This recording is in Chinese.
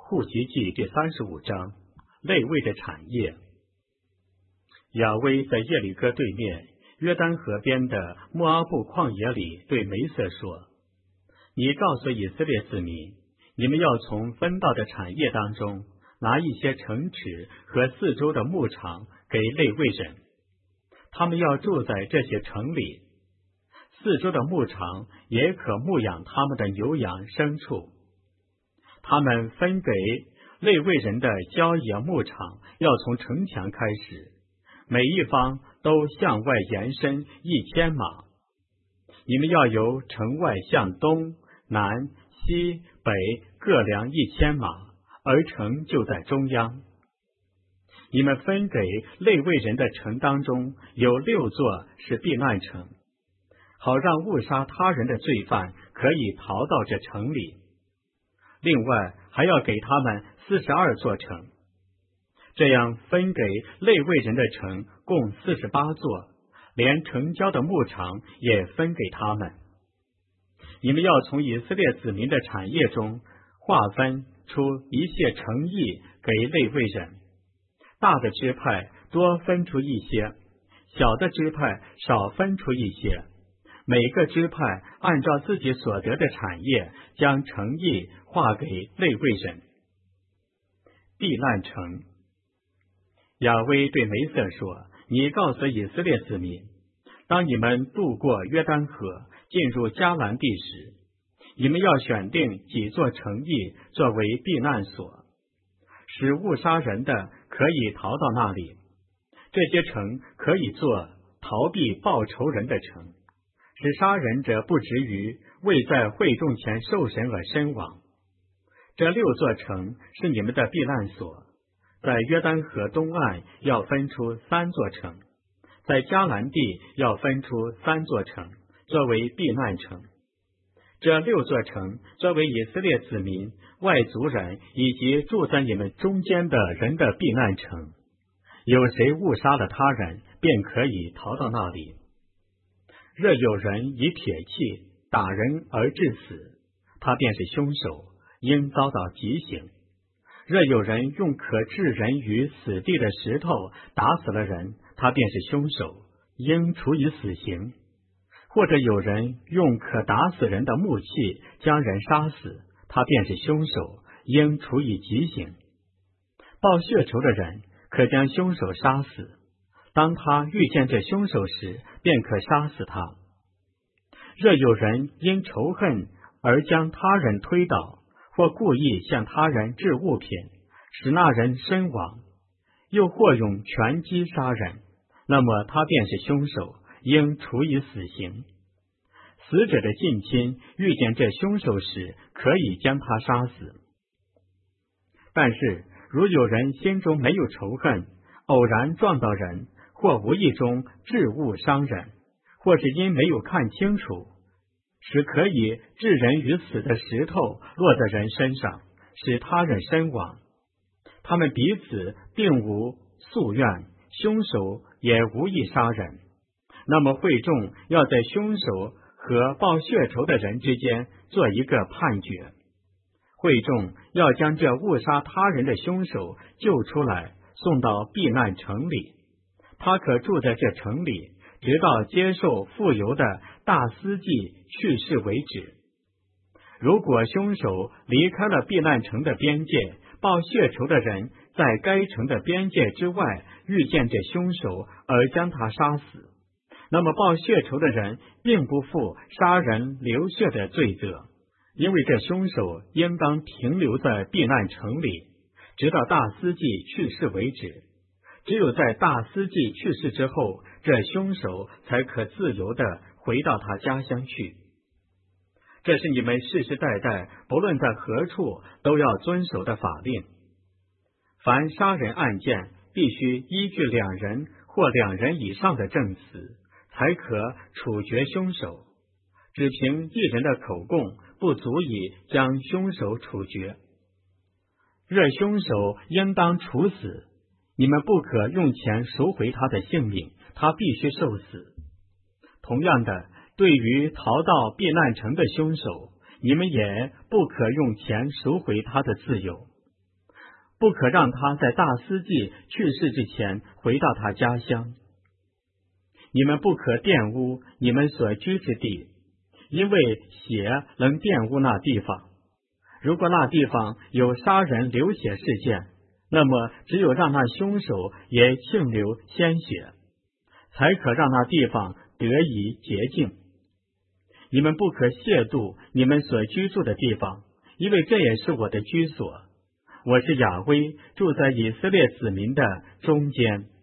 户籍记第35章，内卫的产业。亚威在耶利哥对面约旦河边的摩阿布旷野里对梅瑟说：你告诉以色列子民，你们要从分到的产业当中拿一些城池和四周的牧场给利未人，他们要住在这些城里，四周的牧场也可牧养他们的牛羊牲畜。他们分给利未人的郊野牧场要从城墙开始，每一方都向外延伸1000码。你们要由城外向东、南、西、北各量1000码，而城就在中央。你们分给利未人的城当中有6座是避难城，好让误杀他人的罪犯可以逃到这城里。另外还要给他们42座城，这样分给利未人的城共48座，连城郊的牧场也分给他们。你们要从以色列子民的产业中划分出一切城邑给利未人，大的支派多分出一些，小的支派少分出一些，每个支派按照自己所得的产业将城邑划给利未人。避难城。亚威对梅瑟说：你告诉以色列子民，当你们渡过约旦河进入迦南地时，你们要选定几座城邑作为避难所，使误杀人的可以逃到那里。这些城可以做逃避报仇人的城，使杀人者不至于为在会众前受审而身亡。这6座城是你们的避难所，在约旦河东岸要分出3座城，在迦南地要分出3座城，作为避难城。这6座城作为以色列子民、外族人以及住在你们中间的人的避难城，有谁误杀了他人，便可以逃到那里。若有人以铁器打人而致死，他便是凶手，应遭到极刑。若有人用可置人于死地的石头打死了人，他便是凶手，应处以死刑。或者有人用可打死人的木器将人杀死，他便是凶手，应处以极刑。报血仇的人可将凶手杀死，当他遇见这凶手时，便可杀死他。若有人因仇恨而将他人推倒，或故意向他人掷物品，使那人身亡，又或用拳击杀人，那么他便是凶手，应处以死刑。死者的近亲遇见这凶手时，可以将他杀死。但是如有人心中没有仇恨，偶然撞到人，或无意中掷物伤人，或是因没有看清楚，使可以置人于死的石头落在人身上，使他人身亡，他们彼此并无宿怨，凶手也无意杀人，那么会众要在凶手和报血仇的人之间做一个判决。会众要将这误杀他人的凶手救出来，送到避难城里，他可住在这城里，直到接受傅油的大司祭去世为止。如果凶手离开了避难城的边界，报血仇的人在该城的边界之外遇见这凶手而将他杀死，那么报血仇的人并不负杀人流血的罪责，因为这凶手应当停留在避难城里，直到大司祭去世为止。只有在大司祭去世之后，这凶手才可自由地回到他家乡去。这是你们世世代代不论在何处都要遵守的法令。凡杀人案件必须依据2人或2人以上的证词，才可处决凶手。只凭一人的口供不足以将凶手处决。若凶手应当处死，你们不可用钱赎回他的性命，他必须受死。同样的，对于逃到避难城的凶手，你们也不可用钱赎回他的自由。 不可让他在大司祭去世之前回到他家乡。你们不可玷污你们所居之地，因为血能玷污那地方。如果那地方有杀人流血事件，那么只有让那凶手也庆流鲜血，才可让那地方得以洁净。你们不可亵渎你们所居住的地方，因为这也是我的居所。我是雅威，住在以色列子民的中间。